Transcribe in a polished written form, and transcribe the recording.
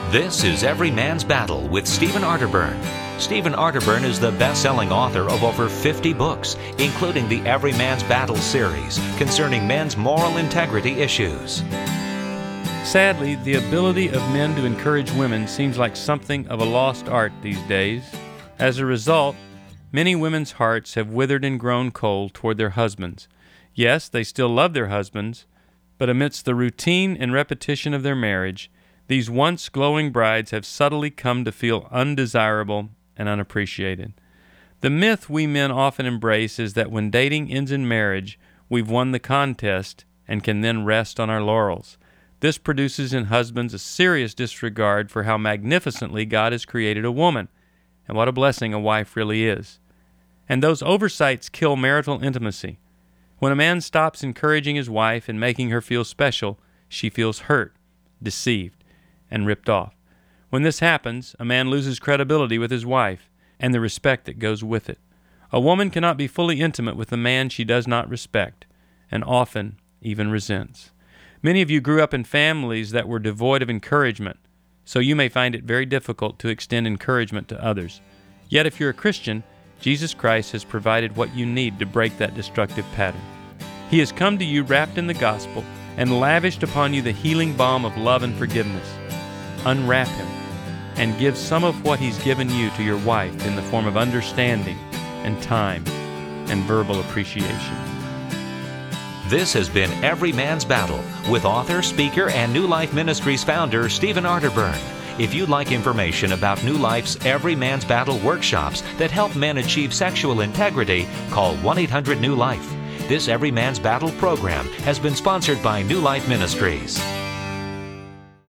This is Every Man's Battle with Stephen Arterburn. Stephen Arterburn is the best-selling author of over 50 books, including the Every Man's Battle series concerning men's moral integrity issues. Sadly, the ability of men to encourage women seems like something of a lost art these days. As a result, many women's hearts have withered and grown cold toward their husbands. Yes, they still love their husbands, but amidst the routine and repetition of their marriage, these once glowing brides have subtly come to feel undesirable and unappreciated. The myth we men often embrace is that when dating ends in marriage, we've won the contest and can then rest on our laurels. This produces in husbands a serious disregard for how magnificently God has created a woman, and what a blessing a wife really is. And those oversights kill marital intimacy. When a man stops encouraging his wife and making her feel special, she feels hurt, deceived, and ripped off. When this happens, a man loses credibility with his wife and the respect that goes with it. A woman cannot be fully intimate with a man she does not respect, and often even resents. Many of you grew up in families that were devoid of encouragement, so you may find it very difficult to extend encouragement to others. Yet if you're a Christian, Jesus Christ has provided what you need to break that destructive pattern. He has come to you wrapped in the gospel and lavished upon you the healing balm of love and forgiveness. Unwrap him and give some of what he's given you to your wife in the form of understanding and time and verbal appreciation. This has been Every Man's Battle with author, speaker, and New Life Ministries founder Stephen Arterburn. If you'd like information about New Life's Every Man's Battle workshops that help men achieve sexual integrity, call 1-800-NEW-LIFE. This Every Man's Battle program has been sponsored by New Life Ministries.